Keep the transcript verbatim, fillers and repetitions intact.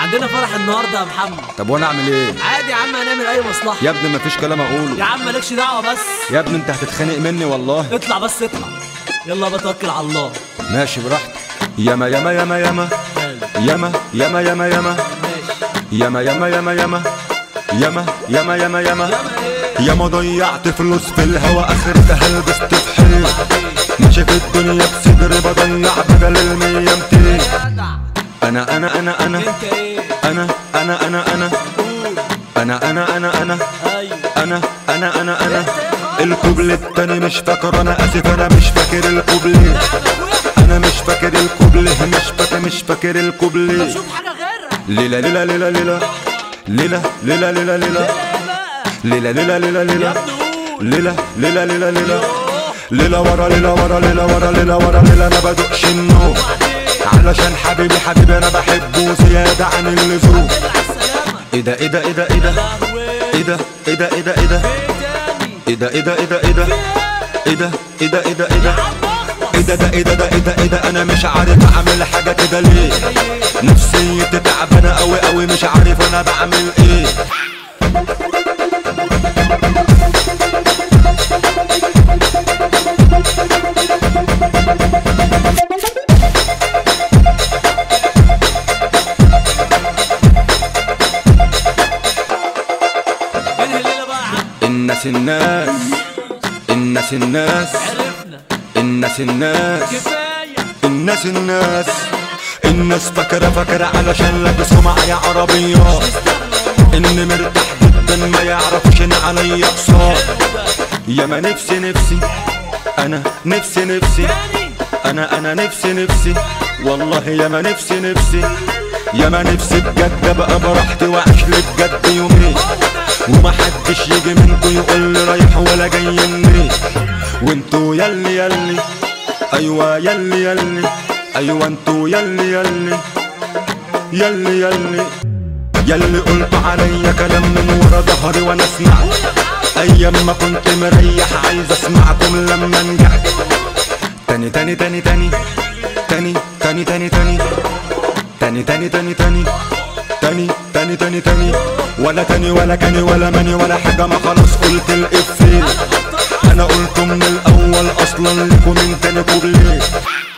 عندنا فرح النهارده يا محمد. طب وانا اعمل ايه؟ عادي يا عم، هنعمل اي مصلحه يا ابني مفيش كلام اقوله. يا عم مالكش دعوه بس. يا ابني انت هتتخانق مني والله. اطلع بس اطلع، يلا بتوكل على الله. ماشي براحتك. ياما ياما ياما ياما ياما ياما ياما ياما ياما ياما ياما ياما ياما ياما ياما ياما ياما ضيعت فلوس في الهوا، اخرتها لبست في حيط. ماشي في الدنيا بصدري بضيع بدل المية ميتين. انا انا انا انا انت ايه؟ انا انا انا انا انا انا انا انا ايوه انا انا انا انا الكوبل التاني مش فاكر، انا اسف انا مش فاكر الكوبل، انا مش فاكر الكوبل، مش فاكر مش فاكر الكوبل. شوف حاجه غيرها. ليلة ليلة ليلة ليلة ليلة ليلة ليلة ليلة ليلة ليلة ليلة ليلة ليلة ليلة ليلة ليلة ليلة ورا ليلة ورا ليلة ورا ليلة ورا ليلة. انا بدقش النوم علشان حبيبي حبيبي انا بحبه زيادة عن اللزوم. ايه ده ايه ده ايه ده ايه ده ايه ده ايه ده ايه ده ايه ده ايه ده ايه ده ايه ده ايه ده ايه ده ايه ده ايه ده ايه ده ايه ده ده ايه ده ده ايه ده ايه ده انا مش عارف اعمل حاجة كده ليه، نفسيتي تعبانة قوي قوي مش عارف انا بعمل ايه. الناس الناس الناس الناس عرفنا الناس الناس كفايه. الناس الناس الناس فاكرة فاكرة علشان لابسوا معايا عربيات اني مرتاح جدا ما يعرفوش ان عليا اقساط. ياما نفسي نفسي انا نفسي نفسي انا انا نفسي نفسي والله ياما نفسي نفسي ياما نفسي بجد ابقى براحتي واعيش لي بجد يومين، ومحدش يجي منكو يقول لي رايح ولا جاي منين. وانتو يلي يلي ايوه يلي يلي ايوه انتو يلي يلي يلي يلي يلي قلتوا عليا كلام من ورا ظهري وانا سمعت، ايام ما كنت مريح عايز اسمعكم لما نجحت. تاني تاني تاني تاني تاني تاني تاني تاني تاني تاني تاني تاني تاني تاني تاني تاني ولا تاني ولا كاني ولا ماني ولا حاجة، ما خلاص قلت الإفيه. أنا قلته من الأول أصلا لكم من تاني كوبليه.